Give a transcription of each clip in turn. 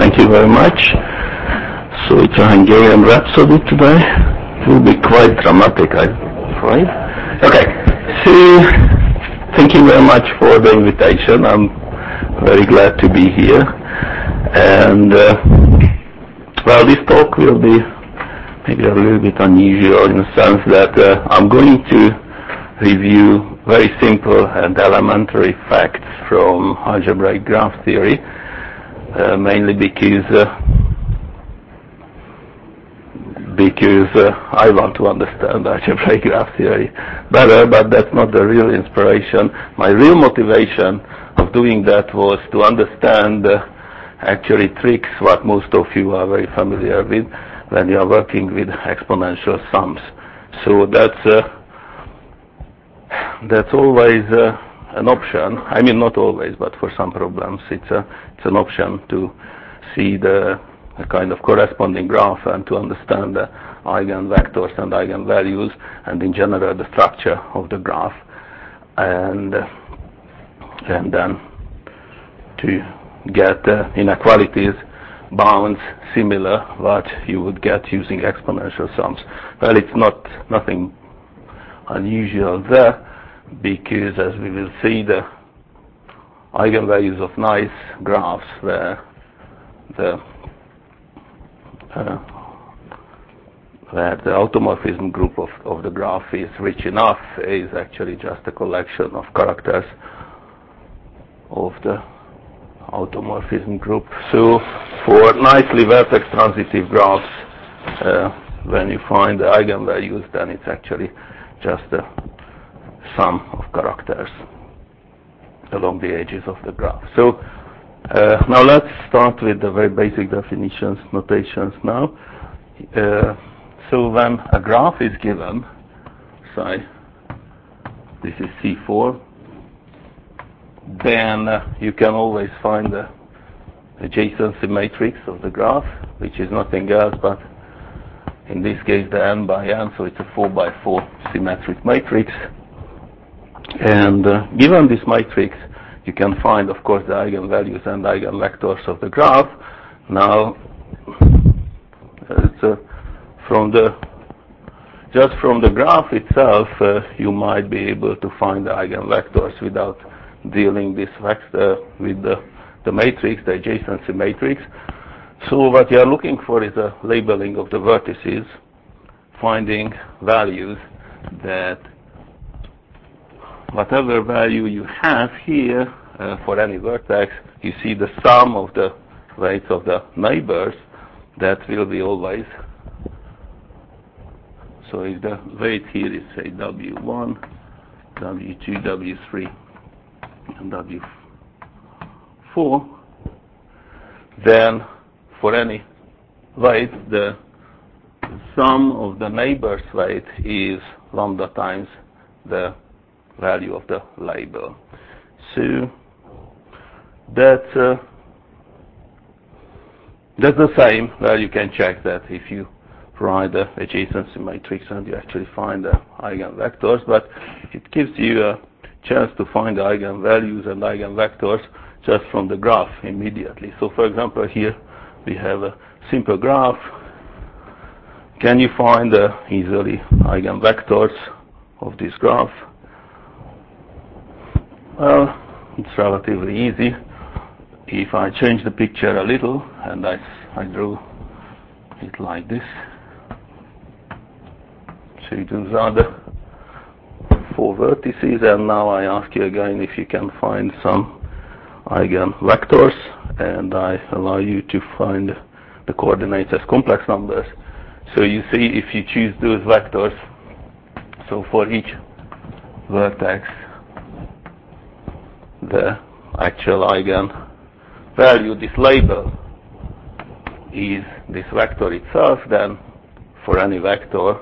Thank you very much. So it's a Hungarian Rhapsody today. It will be quite dramatic, I'm afraid. Okay, so thank you very much for the invitation. I'm very glad to be here. And, well, this talk will be maybe a little bit unusual in the sense that I'm going to review very simple and elementary facts from algebraic graph theory, mainly because I want to understand algebraic graph theory better, but that's not the real inspiration. My real motivation of doing that was to understand actually tricks what most of you are very familiar with when you are working with exponential sums. So that's always an option. I mean, not always, but for some problems it's an option to see the kind of corresponding graph and to understand the eigenvectors and eigenvalues and in general the structure of the graph, and then to get inequalities, bounds similar what you would get using exponential sums. Well, it's nothing unusual there, because as we will see, the eigenvalues of nice graphs where the automorphism group of the graph is rich enough is actually just a collection of characters of the automorphism group. So for nicely vertex transitive graphs, when you find the eigenvalues, then it's actually just a sum of characters along the edges of the graph. So now let's start with the very basic definitions, notations now. So when a graph is given, say this is C4, then you can always find the adjacency matrix of the graph, which is nothing else but, in this case, the n by n, so it's a 4 by 4 symmetric matrix. And given this matrix, you can find, of course, the eigenvalues and eigenvectors of the graph. Now, just from the graph itself, you might be able to find the eigenvectors without dealing this vector with the matrix, the adjacency matrix. So what you are looking for is a labeling of the vertices, finding values that whatever value you have here for any vertex, you see the sum of the weights of the neighbors, that will be always. So if the weight here is, say, W1, W2, W3, and W4, then for any weight, the sum of the neighbor's weight is lambda times the value of the label. So that's the same. Well, you can check that if you write the adjacency matrix and you actually find the eigenvectors, but it gives you a chance to find the eigenvalues and eigenvectors just from the graph immediately. So for example, here we have a simple graph. Can you find easily eigenvectors of this graph? Well, it's relatively easy. If I change the picture a little and I drew it like this, so those are the 4 vertices, and now I ask you again if you can find some eigenvectors, and I allow you to find the coordinates as complex numbers. So you see, if you choose those vectors, so for each vertex the actual eigenvalue, this label, is this vector itself, then for any vector,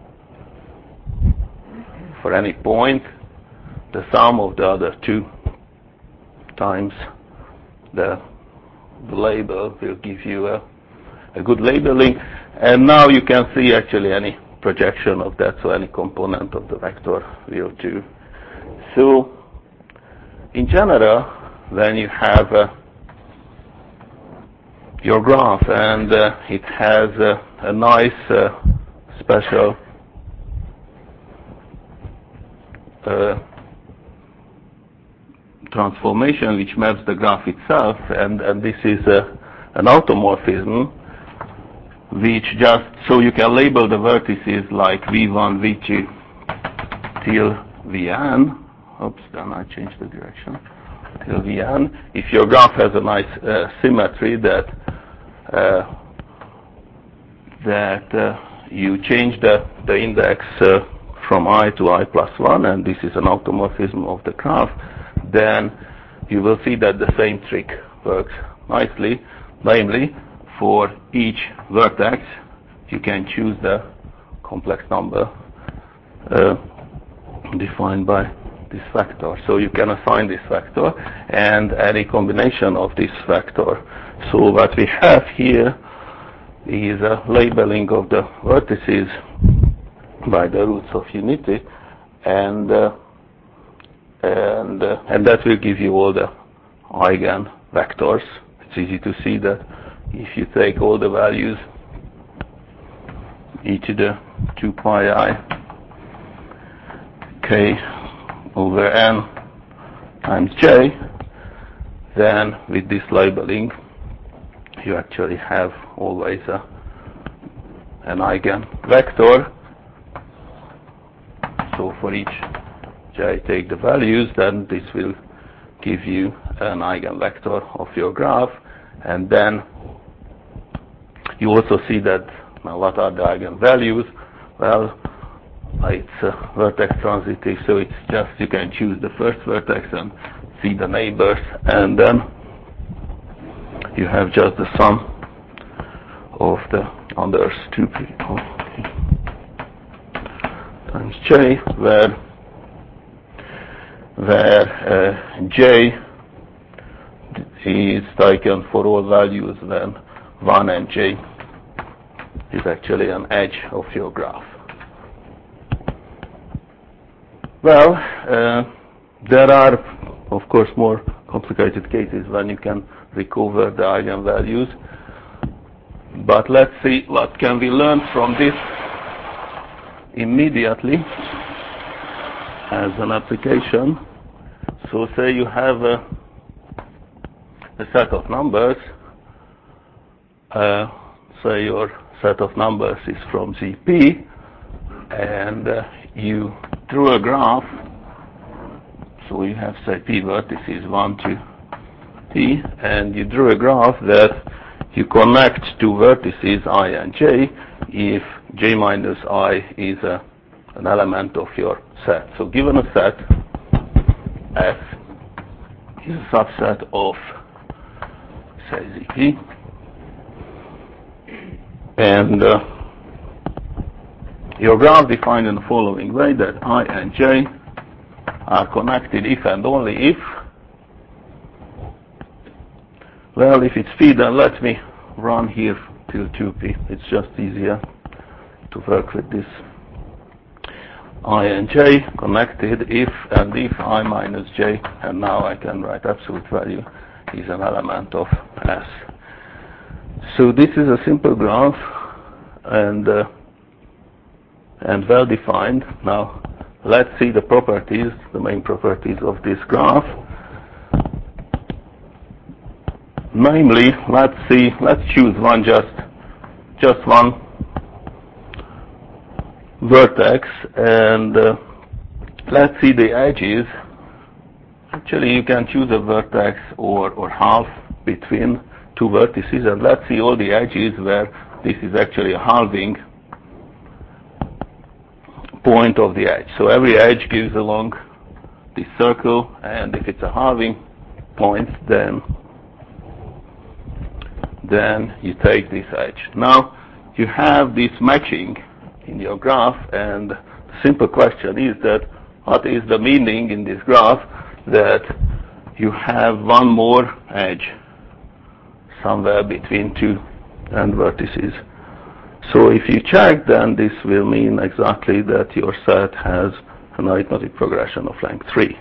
for any point, the sum of the other 2 times the label will give you a good labeling. And now you can see actually any projection of that, so any component of the vector will do. So in general, when you have your graph, and it has a nice special transformation which maps the graph itself, and this is an automorphism which just, so you can label the vertices like V1, V2 till Vn. Oops, then I changed the direction. Till Vn. If your graph has a nice symmetry that you change the index from I to I plus 1, and this is an automorphism of the graph, then you will see that the same trick works nicely. Namely, for each vertex, you can choose the complex number defined by this vector. So you can assign this vector and any combination of this vector. So what we have here is a labeling of the vertices by the roots of unity, and that will give you all the eigen vectors. It's easy to see that if you take all the values e to the 2 pi I k over n times j, then with this labeling you actually have always an eigenvector. So for each j take the values, then this will give you an eigenvector of your graph. And then you also see that, now what are the eigenvalues? Well, it's vertex transitive, so it's just, you can choose the first vertex and see the neighbors, and then you have just the sum of the others 2p times j, where j is taken for all values when 1 and j is actually an edge of your graph. Well, there are, of course, more complicated cases when you can recover the eigenvalues. But let's see what can we learn from this immediately as an application. So say you have a set of numbers. Say your set of numbers is from ZP, and you drew a graph. So you have, say, p vertices 1 to p, and you drew a graph that you connect two vertices I and j if j minus I is an element of your set. So given a set, F is a subset of, say, ZP, and your graph defined in the following way, that I and j are connected if and only if, well, if it's p, then let me run here till 2p. It's just easier to work with this. I and j connected if and if I minus j, and now I can write absolute value is an element of S. So this is a simple graph and well defined. Now let's see the properties, the main properties of this graph. Namely, let's choose one, just one vertex, and let's see the edges. Actually, you can choose a vertex or half between two vertices, and let's see all the edges where this is actually a halving point of the edge. So every edge gives along this circle, and if it's a halving point, then you take this edge. Now you have this matching in your graph, and the simple question is that what is the meaning in this graph that you have one more edge somewhere between two end vertices. So if you check, then this will mean exactly that your set has an arithmetic progression of length 3.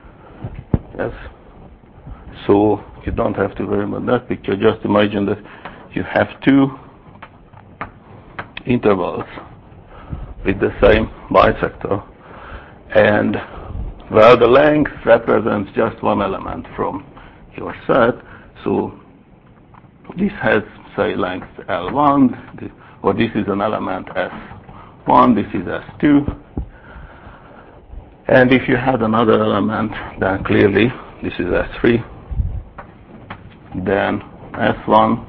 Yes. So you don't have to worry about that picture. Just imagine that you have two intervals with the same bisector, and well, the length represents just one element from your set, so this has, say, length L1, or this is an element S1, this is S2, and if you had another element, then clearly this is S3, then S1,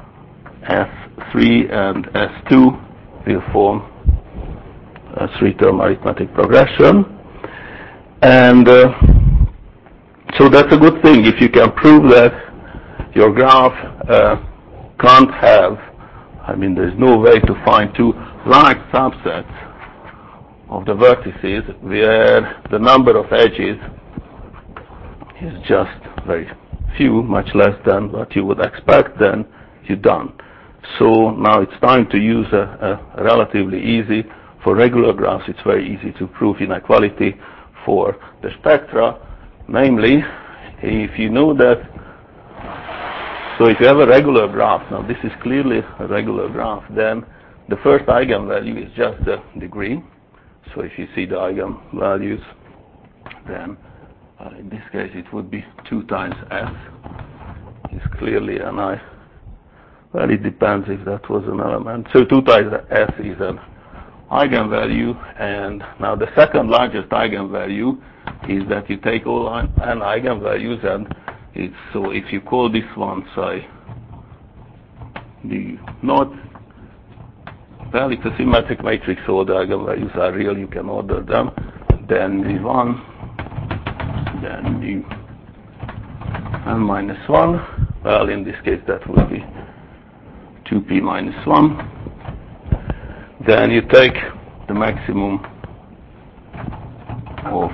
S3, and S2 will form a three-term arithmetic progression. And so that's a good thing if you can prove that your graph can't have, there's no way to find two large subsets of the vertices where the number of edges is just very few, much less than what you would expect, then you're done. So now it's time to use a relatively easy, for regular graphs it's very easy to prove inequality for the spectra, namely, if you know that, so if you have a regular graph, now this is clearly a regular graph, then the first eigenvalue is just the degree. So if you see the eigenvalues, then in this case it would be 2 times S. It's clearly an I. Well, it depends if that was an element. So 2 times S is an eigenvalue, and now the second largest eigenvalue is that you take all n eigenvalues, and it's, so if you call this one, say, the not, well, it's a symmetric matrix, so the eigenvalues are real, you can order them, then the 1, then the n minus 1, well, in this case that would be 2p minus 1. Then you take the maximum of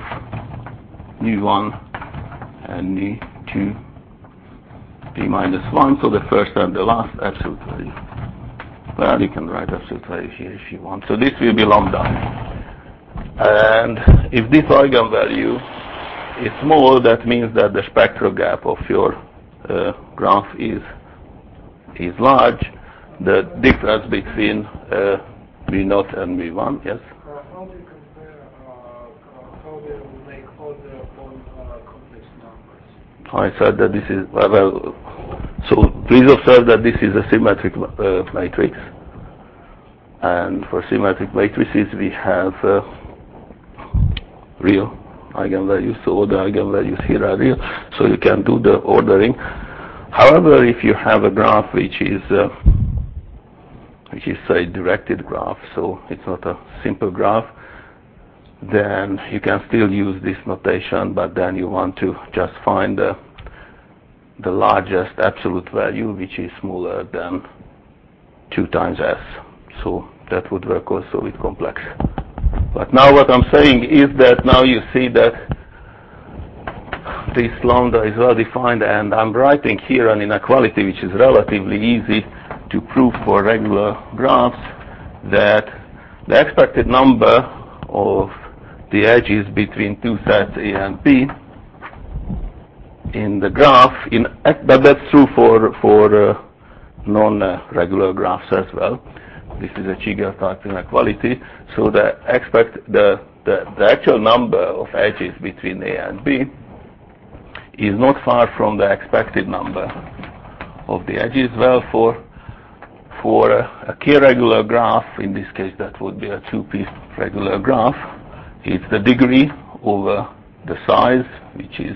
nu1 and nu2 p minus 1, so the first and the last absolute value. Well, you can write absolute value here if you want. So this will be lambda. And if this eigenvalue is small, that means that the spectral gap of your graph is large. The difference between V0 and V1, yes? How do you compare, how do you make order on complex numbers? I said that this is, well, so please observe that this is a symmetric matrix. And for symmetric matrices, we have real eigenvalues, so all the eigenvalues here are real, so you can do the ordering. However, if you have a graph which is say directed graph, so it's not a simple graph, then you can still use this notation, but then you want to just find the largest absolute value, which is smaller than 2 times S. So that would work also with complex. But now what I'm saying is that now you see that this lambda is well defined, and I'm writing here an inequality which is relatively easy to prove for regular graphs, that the expected number of the edges between two sets A and B in the graph, but that's true for non-regular graphs as well. This is a Cheeger type inequality. So the actual number of edges between A and B is not far from the expected number of the edges. Well, for a k-regular graph, in this case that would be a 2p regular graph, it's the degree over the size, which is,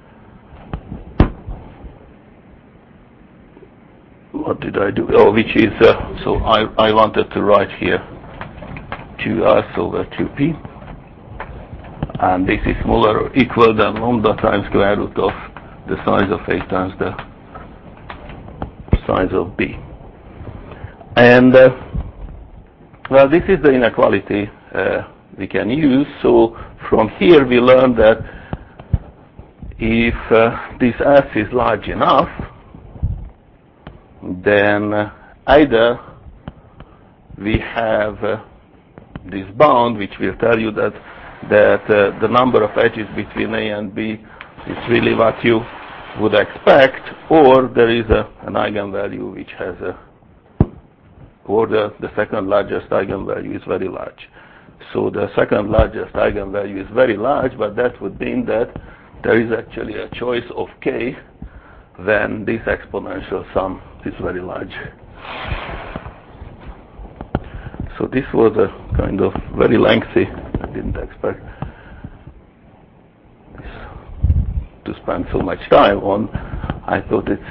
what did I do? Oh, which is, so I wanted to write here 2s over 2p, and this is smaller or equal than lambda times square root of the size of A times the size of B. And well, this is the inequality we can use. So from here we learn that if this S is large enough, then either we have this bound which will tell you that the number of edges between A and B is really what you would expect, or there is an eigenvalue which has a or the second largest eigenvalue is very large. So the second largest eigenvalue is very large, but that would mean that there is actually a choice of k when this exponential sum is very large. So this was a kind of very lengthy, I didn't expect to spend so much time on. I thought it's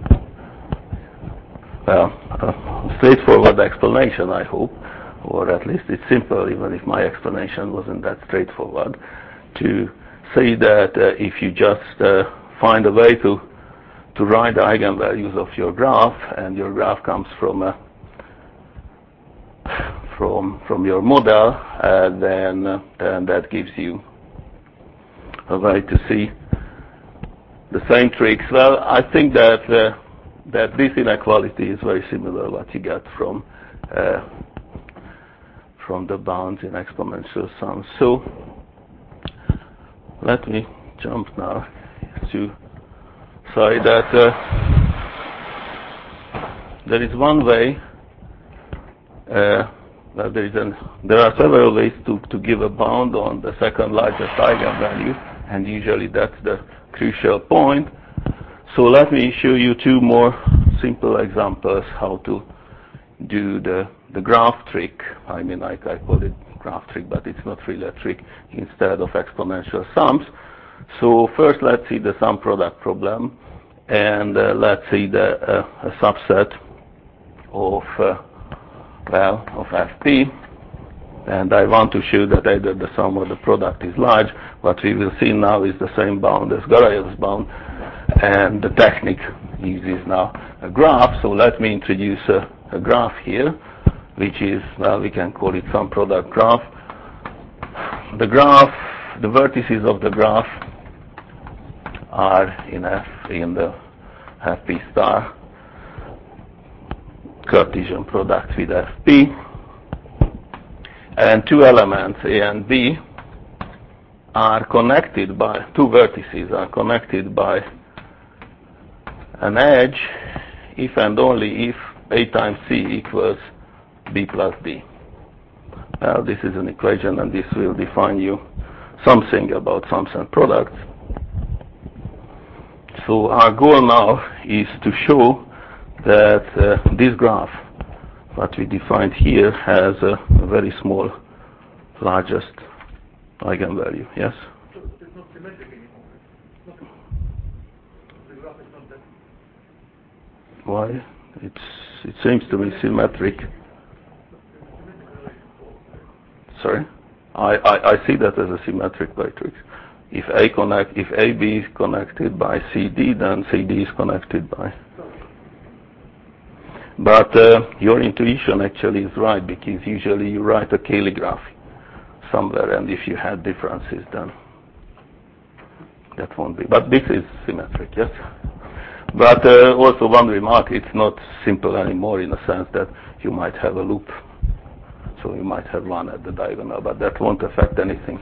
a straightforward explanation, I hope, or at least it's simple, even if my explanation wasn't that straightforward, to say that if you just find a way to write the eigenvalues of your graph, and your graph comes from your model, then that gives you a way to see the same tricks. Well, I think that this inequality is very similar what you get from the bounds in exponential sums. So let me jump now to say that there is one way. There are several ways to give a bound on the second largest eigenvalue, and usually that's the crucial point. So let me show you two more simple examples how to do the graph trick. I mean, I call it graph trick, but it's not really a trick, instead of exponential sums. So first let's see the sum product problem, and let's see a subset of Fp, and I want to show that either the sum or the product is large. What we will see now is the same bound as Garayev's bound, and the technique uses now a graph. So let me introduce a graph here, which is, well, we can call it sum product graph. The vertices of the graph are in the Fp star Cartesian product with Fp, and two elements A and B are connected by two vertices, are connected by an edge if and only if A times C equals B plus D. Well, this is an equation, and this will define you something about sums and products. So our goal now is to show that this graph, what we defined here, has a very small largest eigenvalue. Yes? So it's not symmetric anymore. The graph is not that. Why? It seems to be symmetric. Sorry? I see that as a symmetric matrix. If AB is connected by CD, then CD is connected by. But your intuition actually is right, because usually you write a Cayley graph somewhere, and if you had differences, then that won't be. But this is symmetric, yes? But also one remark, it's not simple anymore in the sense that you might have a loop. So you might have one at the diagonal, but that won't affect anything.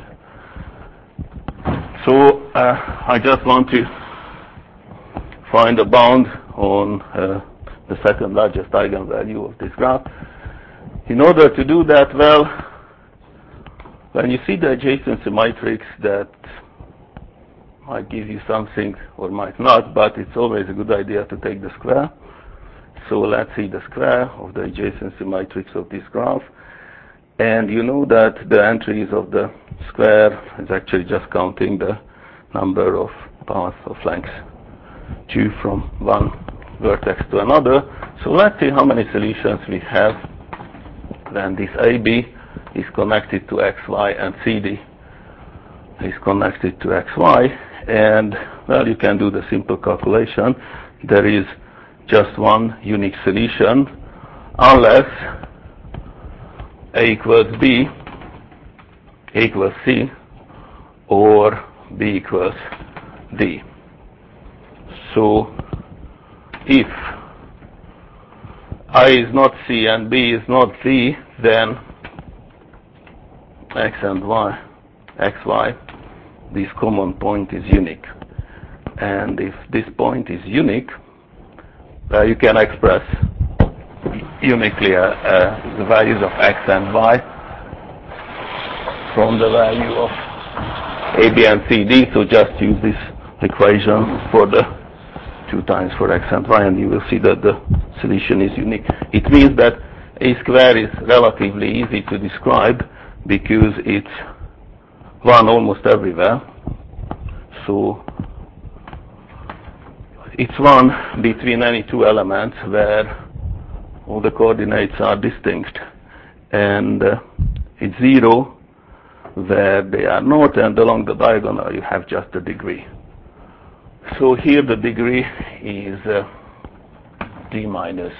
So I just want to find a bound on the second largest eigenvalue of this graph. In order to do that, well, when you see the adjacency matrix, that might give you something or might not, but it's always a good idea to take the square. So let's see the square of the adjacency matrix of this graph. And you know that the entries of the square is actually just counting the number of paths of length 2 from one vertex to another. So let's see how many solutions we have when this AB is connected to XY and CD is connected to XY. And, well, you can do the simple calculation. There is just one unique solution unless A equals B, A equals C, or B equals D. So if I is not C and B is not D, then X and Y, XY, this common point is unique. And if this point is unique, you can express uniquely the values of x and y from the value of a, b, and c, d. So just use this equation for the 2 times for x and y, and you will see that the solution is unique. It means that a square is relatively easy to describe because it's 1 almost everywhere. So it's 1 between any 2 elements where all the coordinates are distinct, and it's 0 where they are not, and along the diagonal you have just a degree. So here the degree is d minus.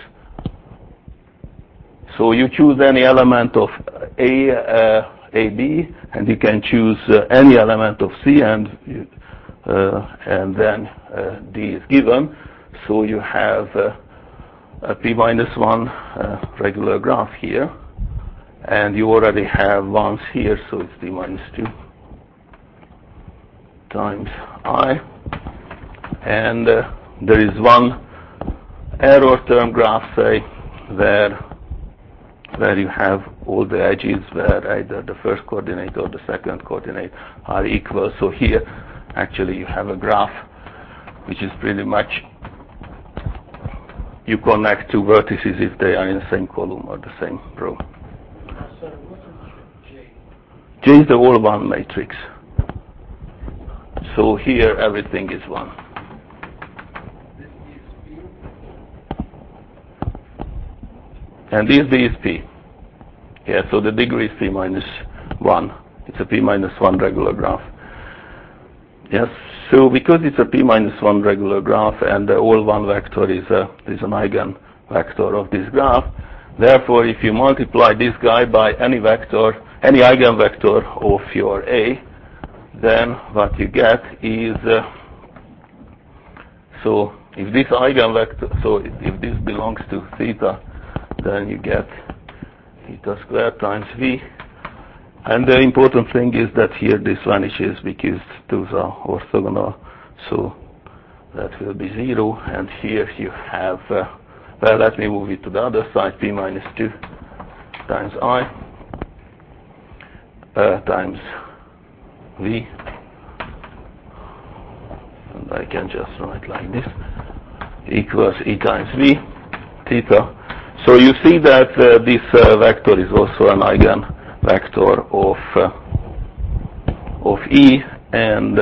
So you choose any element of a, b, and you can choose any element of c, and then d is given. So you have a p minus 1 regular graph here, and you already have ones here, so it's d minus 2 times I. And there is one error term graph, say, where you have all the edges where either the first coordinate or the second coordinate are equal. So here actually you have a graph which is pretty much, you connect 2 vertices if they are in the same column or the same row. So what is J? J is the all 1 matrix. So here everything is 1. This is P? And this B is P. Yeah, so the degree is P minus 1. It's a P minus 1 regular graph. Yes, so because it's a P minus 1 regular graph and the all 1 vector is an eigenvector of this graph, therefore if you multiply this guy by any vector, any eigenvector of your A, then what you get is, so if this eigenvector, so if this belongs to theta, then you get theta squared times V. And the important thing is that here this vanishes because those are orthogonal, so that will be 0. And here you have, well, let me move it to the other side, P minus 2 times I times V. And I can just write like this, equals E times V, theta. So you see that this vector is also an eigenvector of E, and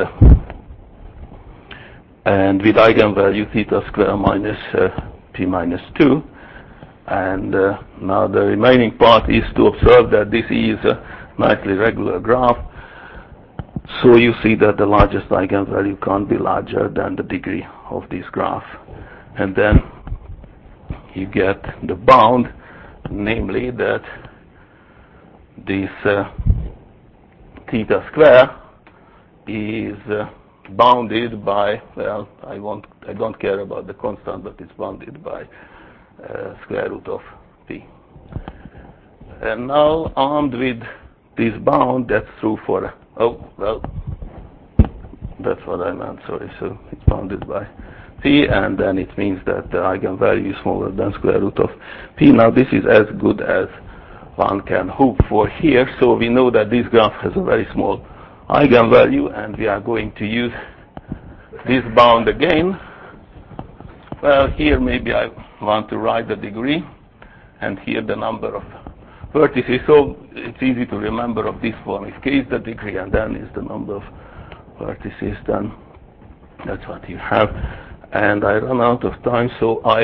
with eigenvalue theta square minus P minus 2. And now the remaining part is to observe that this E is a nicely regular graph. So you see that the largest eigenvalue can't be larger than the degree of this graph. And then you get the bound, namely that this theta square is bounded by, well, I don't care about the constant, but it's bounded by square root of P. And now armed with this bound, that's true for, oh, well, that's what I meant, sorry, so it's bounded by P, and then it means that the eigenvalue is smaller than square root of P. Now this is as good as one can hope for here, so we know that this graph has a very small eigenvalue, and we are going to use this bound again. Well, here maybe I want to write the degree, and here the number of vertices, so it's easy to remember of this form. If k is the degree and n is the number of vertices, then that's what you have. And I run out of time, so I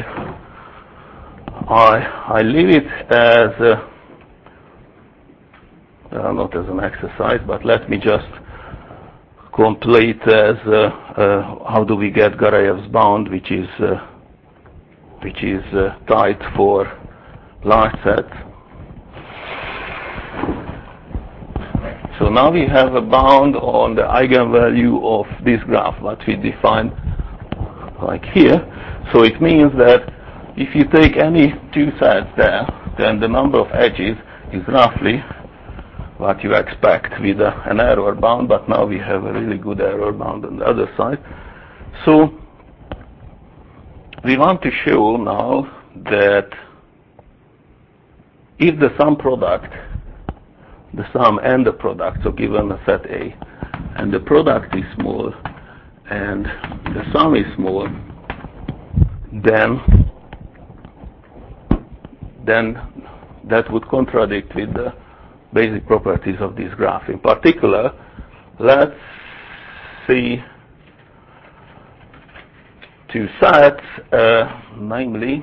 leave it as not as an exercise, but let me just complete as how do we get Garayev's bound, which is tight for large sets. So now we have a bound on the eigenvalue of this graph, what we define like here. So it means that if you take any 2 sets there, then the number of edges is roughly what you expect with an error bound, but now we have a really good error bound on the other side. So we want to show now that if the sum product, the sum and the product, so given a set A, and the product is small, and the sum is small, then that would contradict with the basic properties of this graph. In particular, let's see two sets, namely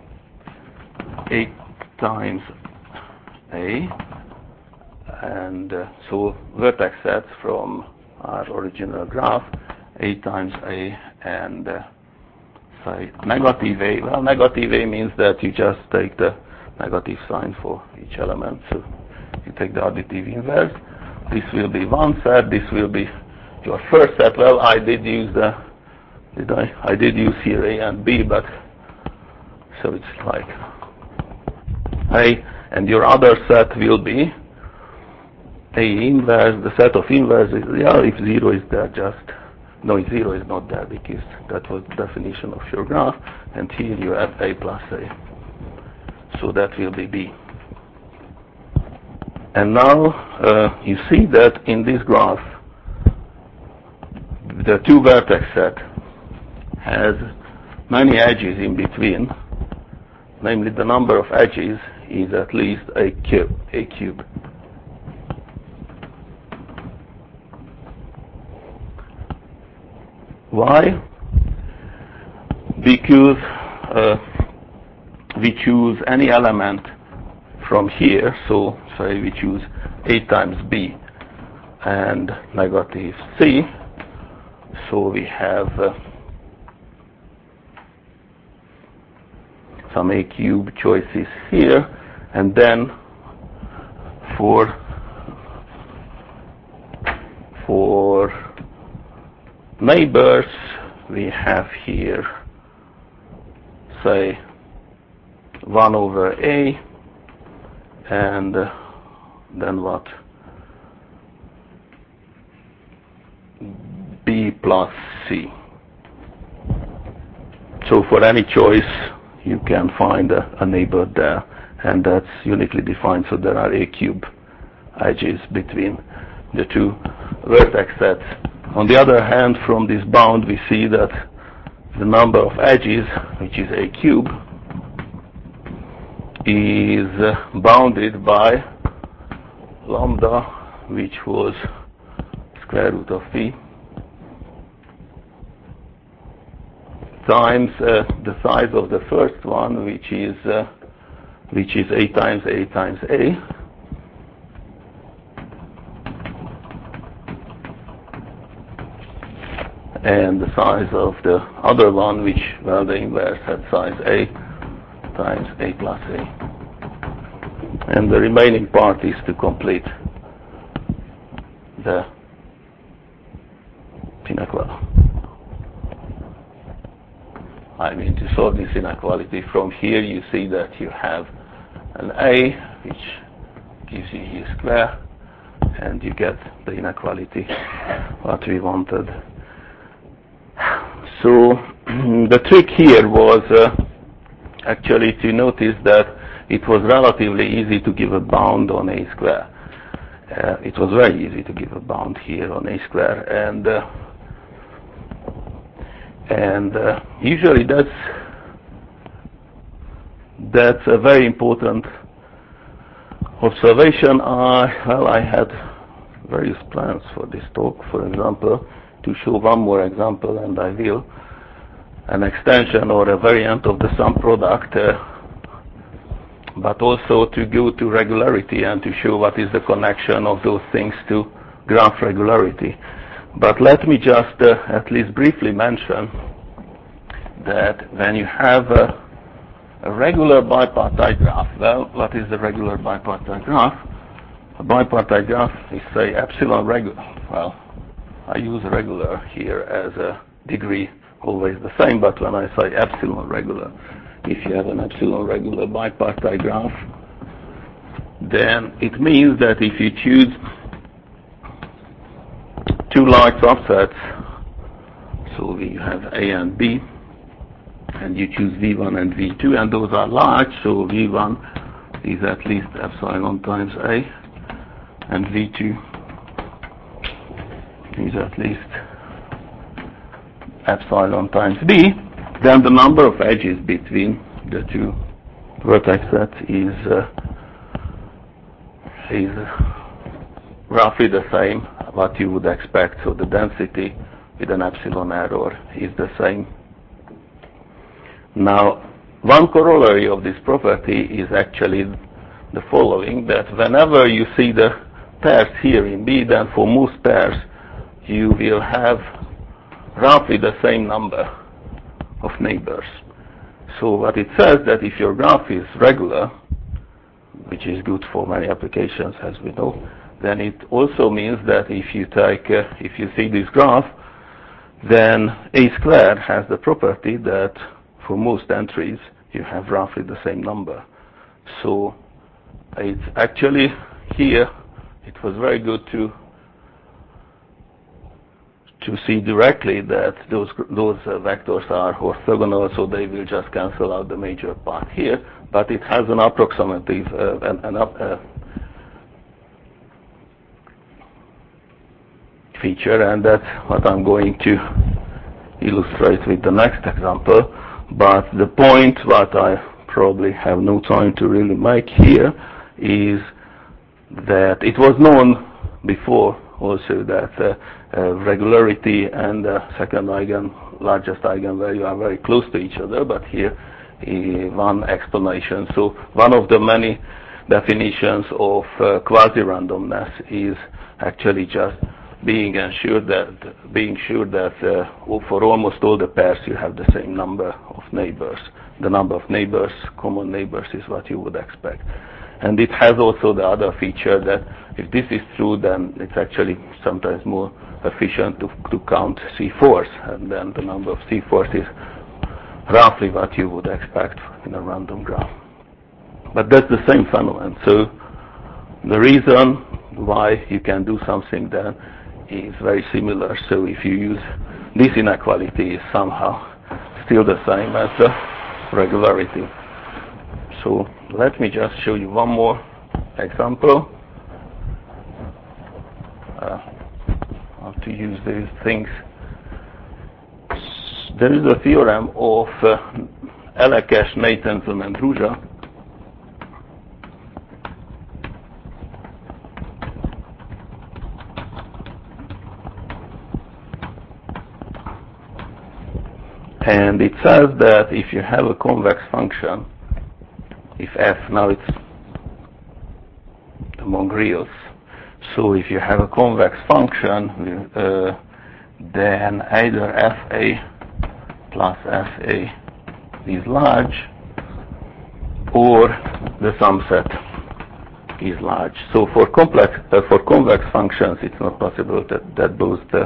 8 times A, and so vertex sets from our original graph, A times A and say negative A. Well, negative A means that you just take the negative sign for each element, so you take the additive inverse. This will be one set, this will be your first set. Well, I did use I did use here A and B, but so it's like A, and your other set will be A inverse. The set of inverses, if 0 is there, no, 0 is not there because that was the definition of your graph, and here you add A plus A, so that will be B. And now you see that in this graph the two vertex set has many edges in between, namely the number of edges is at least A cube. Why? Because we choose any element from here, so say we choose A times B and negative C, so we have some A cube choices here, and then for neighbors we have here say 1 over A, and then what? B plus C. So for any choice you can find a neighbor there, and that's uniquely defined, so there are A cube edges between the two vertex sets. On the other hand, from this bound we see that the number of edges, which is A cube, is bounded by lambda, which was square root of V, times the size of the first one, which is A times A times A, and the size of the other one, which, well, the inverse had size A times A plus A. And the remaining part is to complete the inequality. I mean, to solve this inequality, from here you see that you have an A, which gives you U square, and you get the inequality what we wanted. So the trick here was actually to notice that it was relatively easy to give a bound on A square. It was very easy to give a bound here on A square, and usually that's a very important observation. I had various plans for this talk, for example, to show one more example, and I will, an extension or a variant of the sum product, but also to go to regularity and to show what is the connection of those things to graph regularity. But let me just at least briefly mention that when you have a regular bipartite graph, well, what is the regular bipartite graph? A bipartite graph is, say, epsilon regular. Well, I use regular here as a degree, always the same, but when I say epsilon regular, if you have an epsilon regular bipartite graph, then it means that if you choose two large subsets, so we have A and B, and you choose V1 and V2, and those are large, so V1 is at least epsilon times A, and V2 is at least epsilon times B, then the number of edges between the two vertex sets is roughly the same what you would expect. So the density with an epsilon error is the same. Now, one corollary of this property is actually the following, that whenever you see the pairs here in B, then for most pairs you will have roughly the same number of neighbors. So what it says that if your graph is regular, which is good for many applications as we know, then it also means that if you see this graph, then A squared has the property that for most entries you have roughly the same number. So it's actually here, it was very good to see directly that those vectors are orthogonal, so they will just cancel out the major part here, but it has an approximative feature, and that's what I'm going to illustrate with the next example. But the point what I probably have no time to really make here is that it was known before also that regularity and second largest eigenvalue are very close to each other, but here one explanation. So one of the many definitions of quasi-randomness is actually just being sure that for almost all the pairs you have the same number of neighbors. The number of neighbors, common neighbors, is what you would expect. And it has also the other feature that if this is true, then it's actually sometimes more efficient to count C4s, and then the number of C4s is roughly what you would expect in a random graph. But that's the same phenomenon. So the reason why you can do something then is very similar. So if you use this inequality, is somehow still the same as the regularity. So let me just show you one more example. How to use these things. There is a theorem of Elekes, Nathanson, and Druja. And it says that if you have a convex function, if f, now it's among reals, so if you have a convex function, then either fa plus fa is large, or the sum set is large. So for convex functions, it's not possible that both the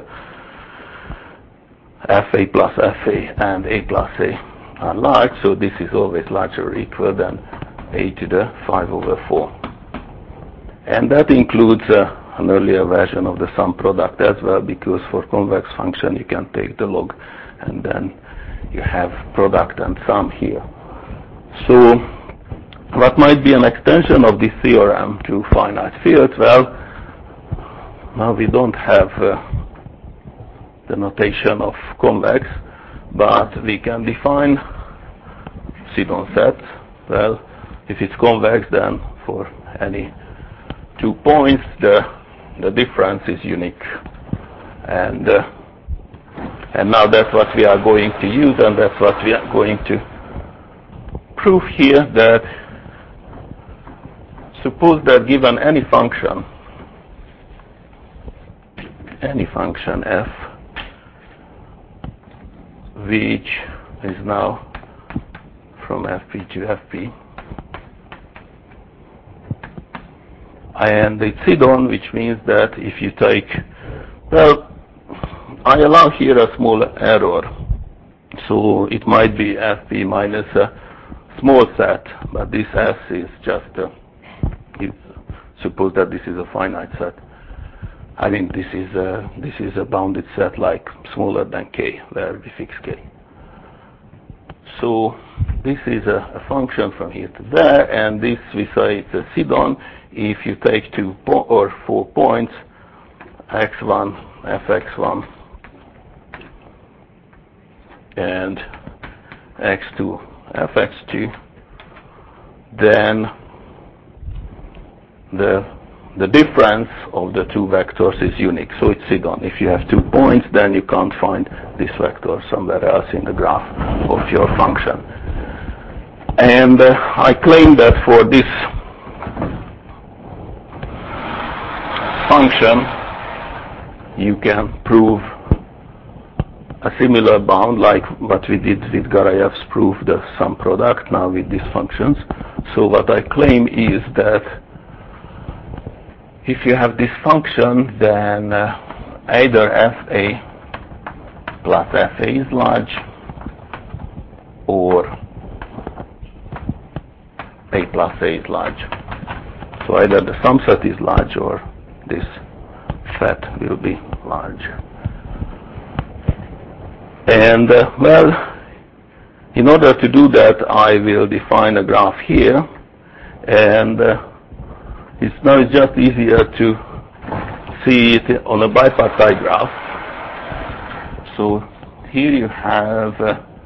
fa plus fa and a plus a are large, so this is always larger or equal than a to the 5/4. And that includes an earlier version of the sum product as well, because for convex function you can take the log and then you have product and sum here. So what might be an extension of this theorem to finite fields? Well, now we don't have the notation of convex, but we can define Sidon set. Well, if it's convex, then for any 2 points the difference is unique, and now that's what we are going to use, and that's what we are going to prove here. That suppose that given any function f, which is now from fp to fp, and it's Sidon, which means that if you take, well, I allow here a small error, so it might be fp minus a small set, but this s is just suppose that this is a finite set. I mean, this is a bounded set like smaller than k, where we fix k. So this is a function from here to there, and this we say it's a Sidon if you take 2 or 4 points, x1, fx1, and x2, fx2, then the difference of the 2 vectors is unique, so it's Sidon. If you have 2 points, then you can't find this vector somewhere else in the graph of your function. And I claim that for this function, you can prove a similar bound like what we did with Garayev's proof, the sum product, now with these functions. So what I claim is that if you have this function, then either fa plus fa is large, or a plus a is large. So either the sum set is large or this set will be large. And well, in order to do that, I will define a graph here, and now it's just easier to see it on a bipartite graph. So here you have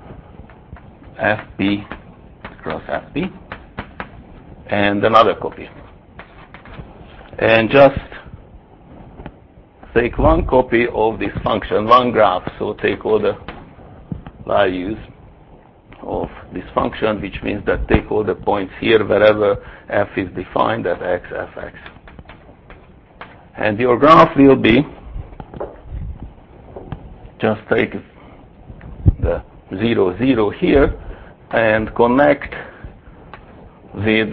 fp cross fp and another copy, and just take one copy of this function, one graph. So take all the values of this function, which means that take all the points here wherever f is defined at x, fx. And your graph will be, just take the 0, 0 here and connect with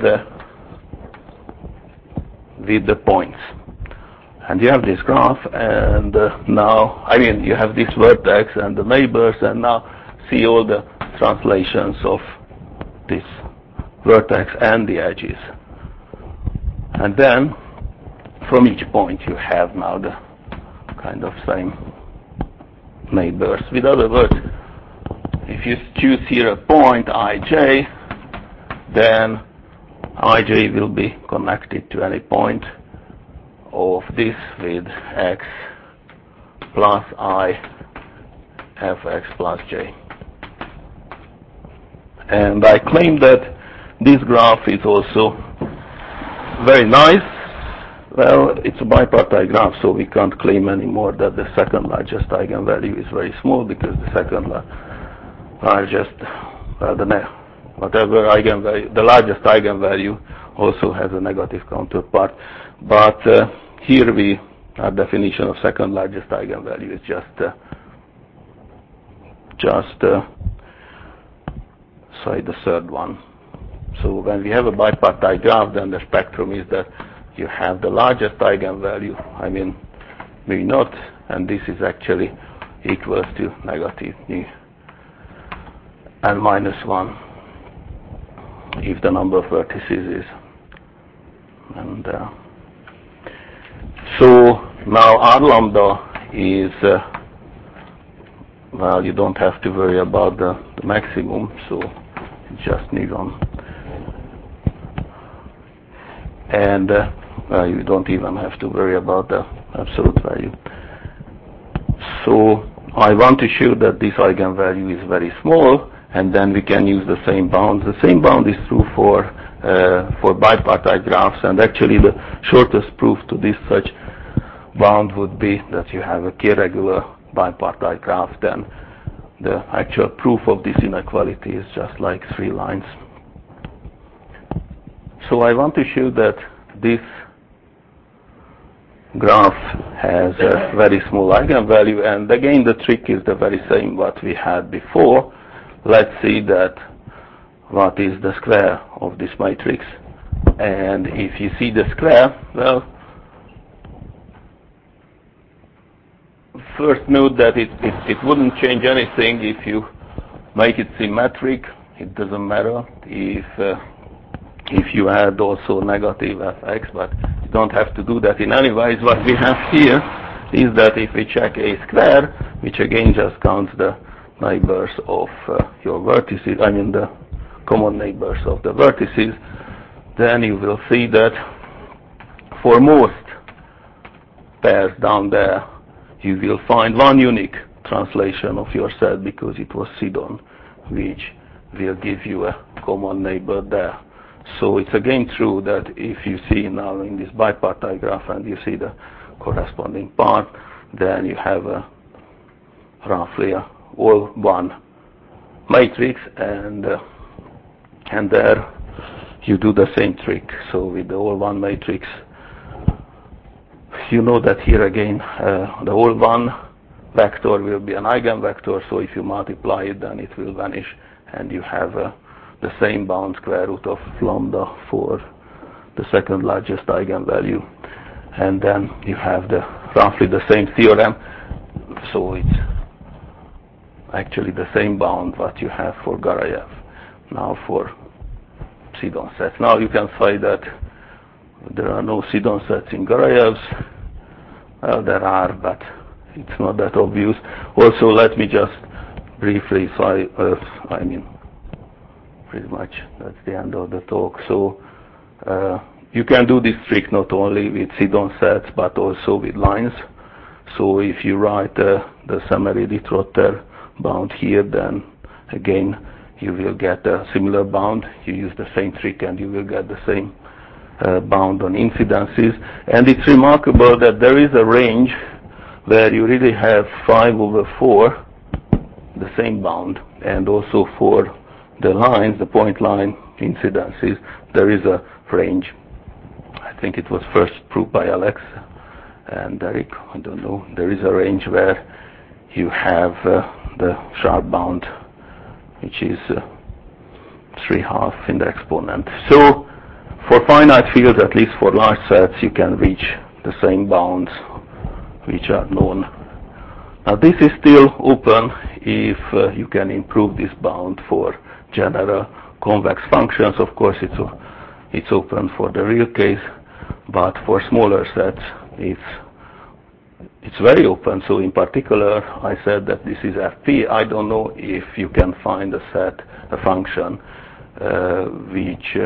the points. And you have this graph, and now, you have this vertex and the neighbors, and now see all the translations of this vertex and the edges. And then, from each point, you have now the kind of same neighbors. With other words, if you choose here a point, ij, then ij will be connected to any point of this with x plus I fx plus j. And I claim that this graph is also very nice. Well, it's a bipartite graph, so we can't claim anymore that the second largest eigenvalue is very small, because the second largest, whatever eigenvalue, the largest eigenvalue also has a negative counterpart. But here our definition of second largest eigenvalue is just say the third one. So when we have a bipartite graph, then the spectrum is that you have the largest eigenvalue, maybe not, and this is actually equals to negative nu and minus 1 if the number of vertices is. And so now R lambda is, you don't have to worry about the maximum, so it's just nu1. And you don't even have to worry about the absolute value. So I want to show that this eigenvalue is very small, and then we can use the same bound. The same bound is true for bipartite graphs, and actually the shortest proof to this such bound would be that you have a k-regular bipartite graph. Then the actual proof of this inequality is just like 3 lines. So I want to show that this graph has a very small eigenvalue, and again the trick is the very same what we had before. Let's see that what is the square of this matrix, and if you see the square, well, first note that it wouldn't change anything if you make it symmetric. It doesn't matter if you add also negative fx, but you don't have to do that in any ways. What we have here is that if we check a square, which again just counts the neighbors of your vertices, the common neighbors of the vertices, then you will see that for most pairs down there, you will find one unique translation of your set because it was Sidon, which will give you a common neighbor there. So it's again true that if you see now in this bipartite graph and you see the corresponding part, then you have roughly all one matrix, and there you do the same trick. So with the all one matrix, you know that here again the all one vector will be an eigenvector, so if you multiply it, then it will vanish, and you have the same bound square root of lambda for the second largest eigenvalue. And then you have roughly the same theorem, so it's actually the same bound what you have for Garayev now for Sidon sets. Now you can say that there are no Sidon sets in Garayevs. Well, there are, but it's not that obvious. Also, let me just briefly say, pretty much that's the end of the talk. So you can do this trick not only with Sidon sets but also with lines. So if you write the Sammaridi-Trotter bound here, then again you will get a similar bound. You use the same trick and you will get the same bound on incidences. And it's remarkable that there is a range where you really have 5/4 the same bound, and also for the lines, the point line incidences, there is a range. I think it was first proved by Alex and Derek, I don't know. There is a range where you have the sharp bound, which is 3/2 in the exponent. So for finite fields, at least for large sets, you can reach the same bounds which are known. Now this is still open if you can improve this bound for general convex functions. Of course it's open for the real case, but for smaller sets it's very open. So in particular, I said that this is FP. I don't know if you can find a function which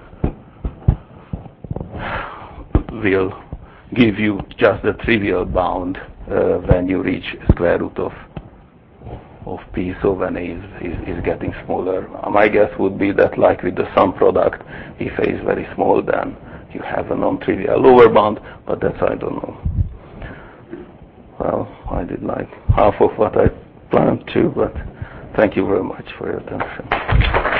will give you just the trivial bound when you reach square root of P, so when A is getting smaller. My guess would be that, like with the sum product, if A is very small, then you have a non-trivial lower bound, but that's I don't know. Well, I did like half of what I planned to, but thank you very much for your attention.